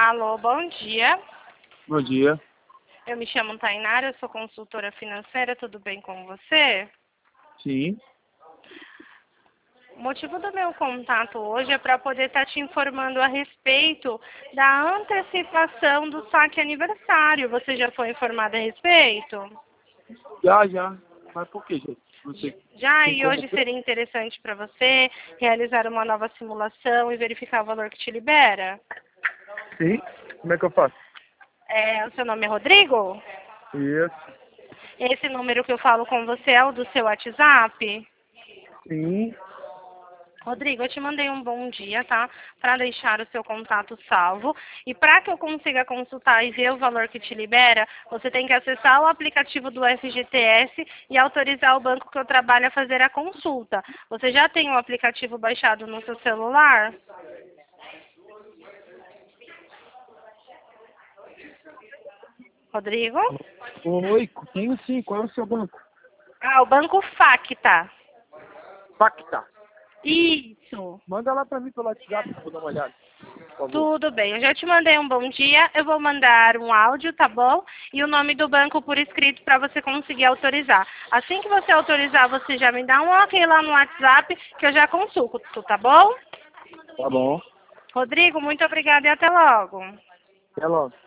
Alô, bom dia. Bom dia. Eu me chamo Tainara, eu sou consultora financeira, tudo bem com você? Sim. O motivo do meu contato hoje é para poder estar te informando a respeito da antecipação do saque aniversário. Você já foi informada a respeito? Já. Mas por que, gente? Você Já, tem e como... hoje seria interessante para você realizar uma nova simulação e verificar o valor que te libera? Sim. Como é que eu faço? O seu nome é Rodrigo? Isso. Esse número que eu falo com você é o do seu WhatsApp? Sim. Rodrigo, eu te mandei um bom dia, tá? Para deixar o seu contato salvo. E para que eu consiga consultar e ver o valor que te libera, você tem que acessar o aplicativo do FGTS e autorizar o banco que eu trabalho a fazer a consulta. Você já tem o aplicativo baixado no seu celular? Rodrigo? Oi, tenho sim. Qual é o seu banco? O Banco Facta. Pacta. Isso. Manda lá pra mim pelo WhatsApp, vou dar uma olhada, por favor. Tudo bem, eu já te mandei um bom dia, eu vou mandar um áudio, tá bom? E o nome do banco por escrito para você conseguir autorizar. Assim que você autorizar, você já me dá um ok lá no WhatsApp que eu já consulto, tá bom? Tá bom. Rodrigo, muito obrigada e até logo. Até logo.